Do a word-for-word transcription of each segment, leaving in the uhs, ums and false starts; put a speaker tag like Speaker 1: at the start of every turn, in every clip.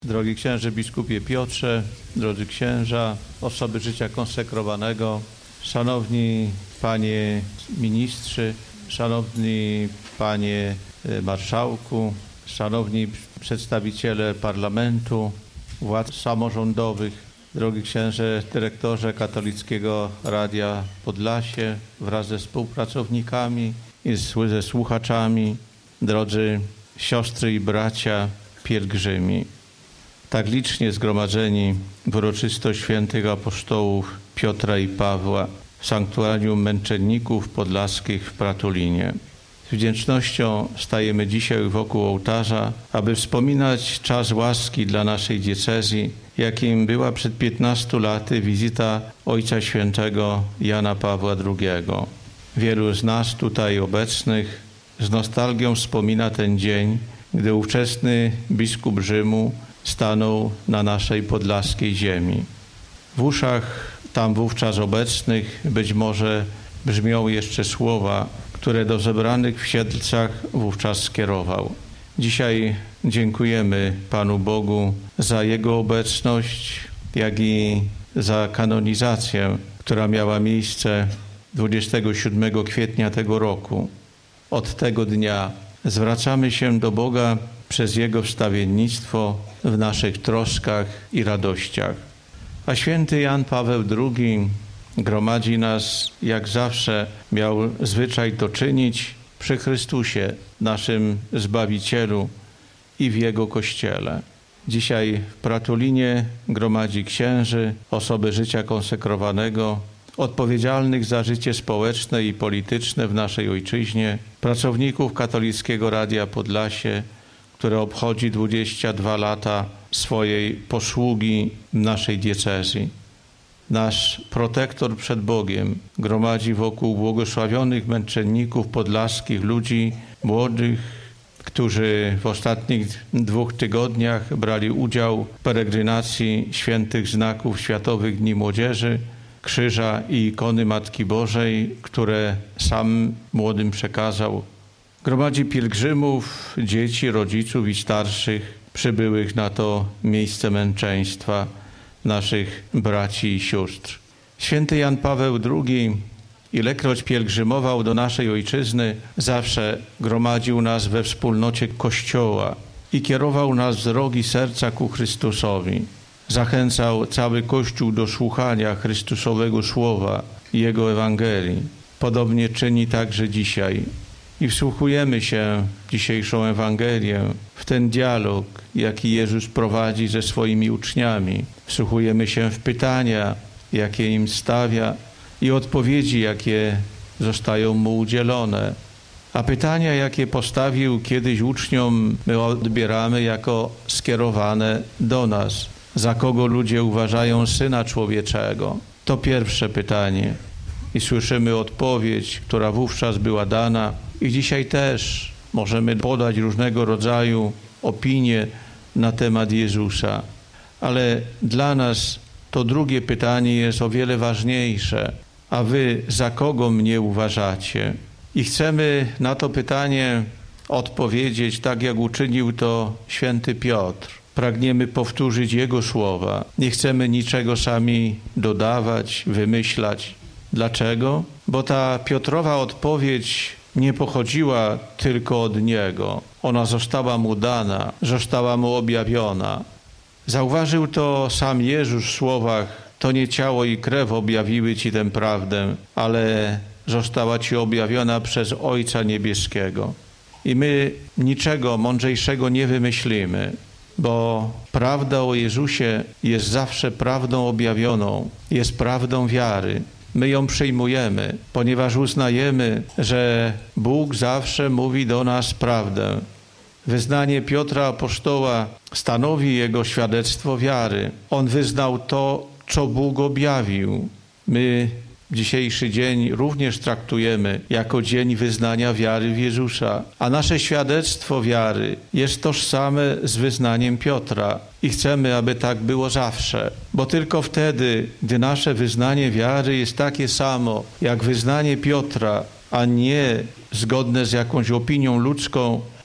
Speaker 1: Drogi księże biskupie Piotrze, drodzy księża, osoby życia konsekrowanego, szanowni panie ministrzy, szanowni panie marszałku, szanowni przedstawiciele parlamentu, władz samorządowych, drogi księże dyrektorze Katolickiego Radia Podlasie wraz ze współpracownikami i ze słuchaczami, drodzy siostry i bracia pielgrzymi. Tak licznie zgromadzeni w uroczystość świętych apostołów Piotra i Pawła w sanktuarium męczenników podlaskich w Pratulinie. Z wdzięcznością stajemy dzisiaj wokół ołtarza, aby wspominać czas łaski dla naszej diecezji, jakim była przed piętnastu laty wizyta Ojca Świętego Jana Pawła drugiego. Wielu z nas tutaj obecnych z nostalgią wspomina ten dzień, gdy ówczesny biskup Rzymu stanął na naszej podlaskiej ziemi. W uszach tam wówczas obecnych być może brzmią jeszcze słowa, które do zebranych w Siedlcach wówczas skierował. Dzisiaj dziękujemy Panu Bogu za Jego obecność, jak i za kanonizację, która miała miejsce dwudziestego siódmego kwietnia tego roku. Od tego dnia zwracamy się do Boga przez Jego wstawiennictwo w naszych troskach i radościach. A święty Jan Paweł drugi gromadzi nas, jak zawsze miał zwyczaj to czynić, przy Chrystusie, naszym Zbawicielu i w Jego Kościele. Dzisiaj w Pratulinie gromadzi księży, osoby życia konsekrowanego, odpowiedzialnych za życie społeczne i polityczne w naszej ojczyźnie, pracowników Katolickiego Radia Podlasie, które obchodzi dwadzieścia dwa lata swojej posługi w naszej diecezji. Nasz protektor przed Bogiem gromadzi wokół błogosławionych męczenników podlaskich ludzi młodych, którzy w ostatnich dwóch tygodniach brali udział w peregrinacji świętych znaków Światowych Dni Młodzieży, krzyża i ikony Matki Bożej, które sam młodym przekazał. Gromadzi pielgrzymów, dzieci, rodziców i starszych przybyłych na to miejsce męczeństwa, naszych braci i sióstr. Święty Jan Paweł drugi, ilekroć pielgrzymował do naszej ojczyzny, zawsze gromadził nas we wspólnocie Kościoła i kierował nas wzrok i serca ku Chrystusowi. Zachęcał cały Kościół do słuchania Chrystusowego Słowa i Jego Ewangelii. Podobnie czyni także dzisiaj. I wsłuchujemy się w dzisiejszą Ewangelię, w ten dialog, jaki Jezus prowadzi ze swoimi uczniami. Wsłuchujemy się w pytania, jakie im stawia i odpowiedzi, jakie zostają mu udzielone. A pytania, jakie postawił kiedyś uczniom, my odbieramy jako skierowane do nas. Za kogo ludzie uważają Syna Człowieczego? To pierwsze pytanie. I słyszymy odpowiedź, która wówczas była dana. I dzisiaj też możemy podać różnego rodzaju opinie na temat Jezusa. Ale dla nas to drugie pytanie jest o wiele ważniejsze. A wy za kogo mnie uważacie? I chcemy na to pytanie odpowiedzieć tak, jak uczynił to święty Piotr. Pragniemy powtórzyć Jego słowa. Nie chcemy niczego sami dodawać, wymyślać. Dlaczego? Bo ta Piotrowa odpowiedź nie pochodziła tylko od Niego. Ona została Mu dana, została Mu objawiona. Zauważył to sam Jezus w słowach: to nie ciało i krew objawiły Ci tę prawdę, ale została Ci objawiona przez Ojca Niebieskiego. I my niczego mądrzejszego nie wymyślimy, bo prawda o Jezusie jest zawsze prawdą objawioną, jest prawdą wiary. My ją przyjmujemy, ponieważ uznajemy, że Bóg zawsze mówi do nas prawdę. Wyznanie Piotra apostoła stanowi jego świadectwo wiary. On wyznał to, co Bóg objawił. My dzisiejszy dzień również traktujemy jako dzień wyznania wiary w Jezusa, a nasze świadectwo wiary jest tożsame z wyznaniem Piotra i chcemy, aby tak było zawsze, bo tylko wtedy, gdy nasze wyznanie wiary jest takie samo jak wyznanie Piotra, a nie zgodne z jakąś opinią ludzką,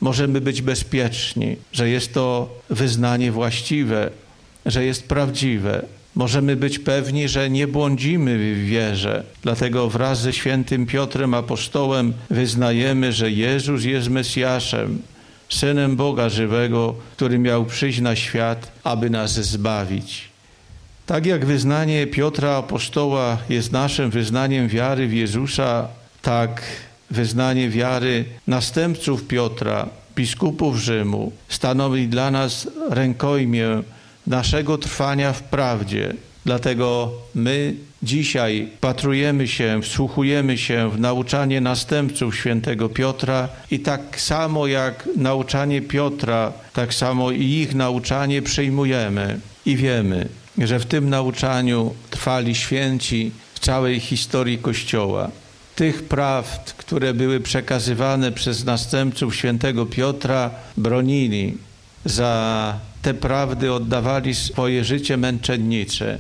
Speaker 1: możemy być bezpieczni, że jest to wyznanie właściwe, że jest prawdziwe. Możemy być pewni, że nie błądzimy w wierze. Dlatego wraz ze świętym Piotrem apostołem wyznajemy, że Jezus jest Mesjaszem, Synem Boga żywego, który miał przyjść na świat, aby nas zbawić. Tak jak wyznanie Piotra apostoła jest naszym wyznaniem wiary w Jezusa, tak wyznanie wiary następców Piotra, biskupów Rzymu, stanowi dla nas rękojmię naszego trwania w prawdzie. Dlatego my dzisiaj patrujemy się, wsłuchujemy się w nauczanie następców świętego Piotra i tak samo jak nauczanie Piotra, tak samo i ich nauczanie przyjmujemy i wiemy, że w tym nauczaniu trwali święci w całej historii Kościoła. Tych prawd, które były przekazywane przez następców świętego Piotra, bronili. Za te prawdy oddawali swoje życie męczennicze.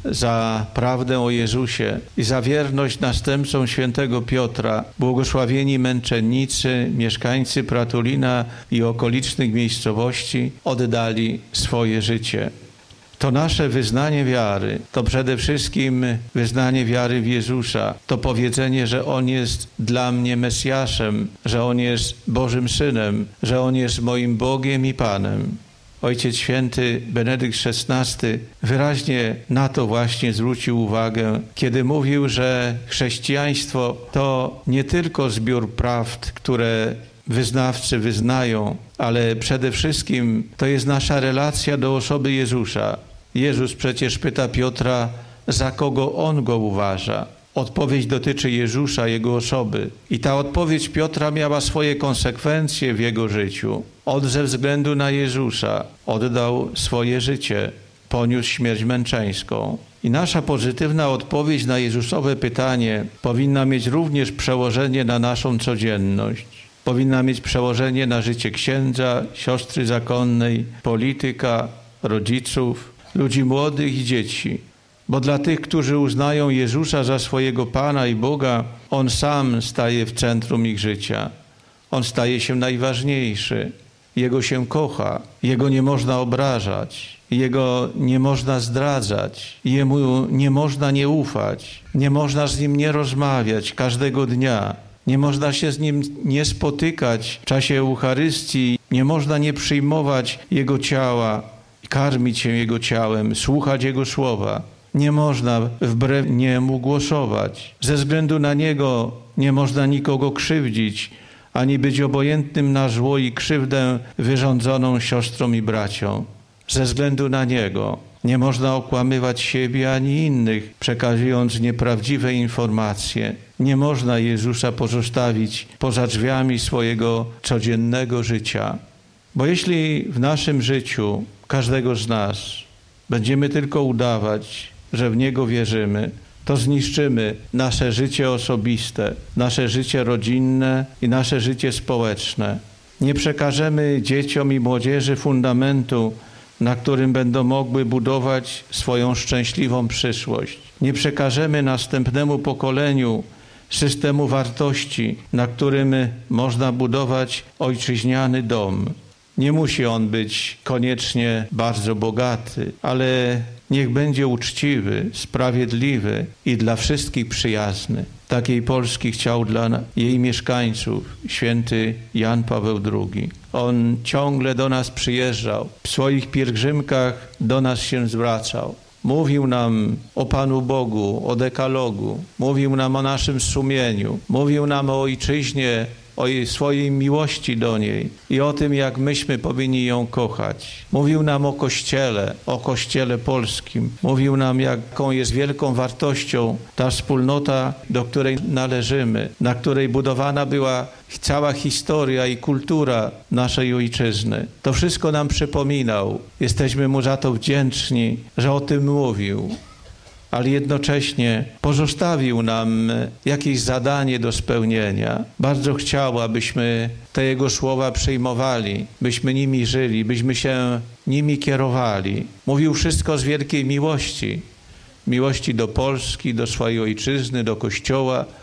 Speaker 1: Za prawdę o Jezusie i za wierność następcom świętego Piotra błogosławieni męczennicy, mieszkańcy Pratulina i okolicznych miejscowości oddali swoje życie. To nasze wyznanie wiary, to przede wszystkim wyznanie wiary w Jezusa, to powiedzenie, że On jest dla mnie Mesjaszem, że On jest Bożym Synem, że On jest moim Bogiem i Panem. Ojciec Święty Benedykt szesnasty wyraźnie na to właśnie zwrócił uwagę, kiedy mówił, że chrześcijaństwo to nie tylko zbiór prawd, które wyznawcy wyznają, ale przede wszystkim to jest nasza relacja do osoby Jezusa. Jezus przecież pyta Piotra, za kogo on go uważa. Odpowiedź dotyczy Jezusa, jego osoby. I ta odpowiedź Piotra miała swoje konsekwencje w jego życiu. On ze względu na Jezusa oddał swoje życie, poniósł śmierć męczeńską. I nasza pozytywna odpowiedź na Jezusowe pytanie powinna mieć również przełożenie na naszą codzienność. Powinna mieć przełożenie na życie księdza, siostry zakonnej, polityka, rodziców, ludzi młodych i dzieci. Bo dla tych, którzy uznają Jezusa za swojego Pana i Boga, On sam staje w centrum ich życia. On staje się najważniejszy. Jego się kocha. Jego nie można obrażać. Jego nie można zdradzać. Jemu nie można nie ufać. Nie można z Nim nie rozmawiać każdego dnia. Nie można się z Nim nie spotykać w czasie Eucharystii. Nie można nie przyjmować Jego ciała, karmić się Jego ciałem, słuchać Jego słowa. Nie można wbrew Niemu głosować. Ze względu na Niego nie można nikogo krzywdzić, ani być obojętnym na zło i krzywdę wyrządzoną siostrom i braciom. Ze względu na Niego nie można okłamywać siebie ani innych, przekazując nieprawdziwe informacje. Nie można Jezusa pozostawić poza drzwiami swojego codziennego życia. Bo jeśli w naszym życiu każdego z nas będziemy tylko udawać, że w Niego wierzymy, to zniszczymy nasze życie osobiste, nasze życie rodzinne i nasze życie społeczne. Nie przekażemy dzieciom i młodzieży fundamentu, na którym będą mogły budować swoją szczęśliwą przyszłość. Nie przekażemy następnemu pokoleniu systemu wartości, na którym można budować ojczyźniany dom. Nie musi on być koniecznie bardzo bogaty, ale niech będzie uczciwy, sprawiedliwy i dla wszystkich przyjazny. Takiej Polski chciał dla jej mieszkańców święty Jan Paweł drugi. On ciągle do nas przyjeżdżał, w swoich pielgrzymkach do nas się zwracał. Mówił nam o Panu Bogu, o dekalogu, mówił nam o naszym sumieniu, mówił nam o ojczyźnie, o jej swojej miłości do niej i o tym, jak myśmy powinni ją kochać. Mówił nam o Kościele, o Kościele polskim. Mówił nam, jaką jest wielką wartością ta wspólnota, do której należymy, na której budowana była cała historia i kultura naszej ojczyzny. To wszystko nam przypominał. Jesteśmy Mu za to wdzięczni, że o tym mówił. Ale jednocześnie pozostawił nam jakieś zadanie do spełnienia. Bardzo chciał, abyśmy te Jego słowa przyjmowali, byśmy nimi żyli, byśmy się nimi kierowali. Mówił wszystko z wielkiej miłości. Miłości do Polski, do swojej ojczyzny, do Kościoła.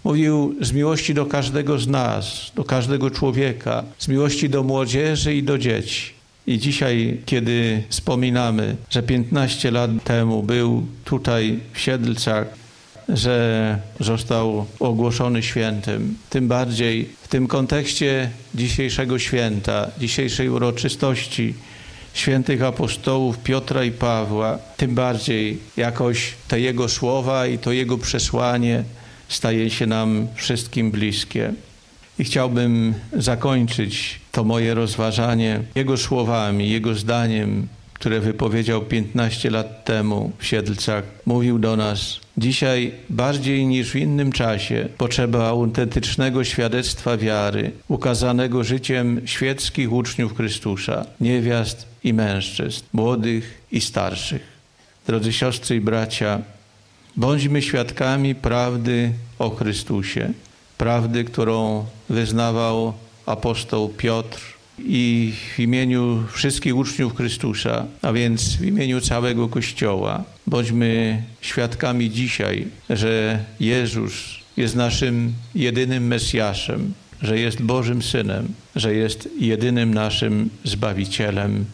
Speaker 1: Mówił z miłości do każdego z nas, do każdego człowieka, z miłości do młodzieży i do dzieci. I dzisiaj, kiedy wspominamy, że piętnaście lat temu był tutaj w Siedlcach, że został ogłoszony świętym, tym bardziej w tym kontekście dzisiejszego święta, dzisiejszej uroczystości świętych apostołów Piotra i Pawła, tym bardziej jakoś te jego słowa i to jego przesłanie staje się nam wszystkim bliskie. I chciałbym zakończyć to moje rozważanie jego słowami, jego zdaniem, które wypowiedział piętnaście lat temu w Siedlcach. Mówił do nas: dzisiaj bardziej niż w innym czasie potrzeba autentycznego świadectwa wiary, ukazanego życiem świeckich uczniów Chrystusa, niewiast i mężczyzn, młodych i starszych. Drodzy siostry i bracia, bądźmy świadkami prawdy o Chrystusie, prawdy, którą wyznawał apostoł Piotr i w imieniu wszystkich uczniów Chrystusa, a więc w imieniu całego Kościoła. Bądźmy świadkami dzisiaj, że Jezus jest naszym jedynym Mesjaszem, że jest Bożym Synem, że jest jedynym naszym Zbawicielem.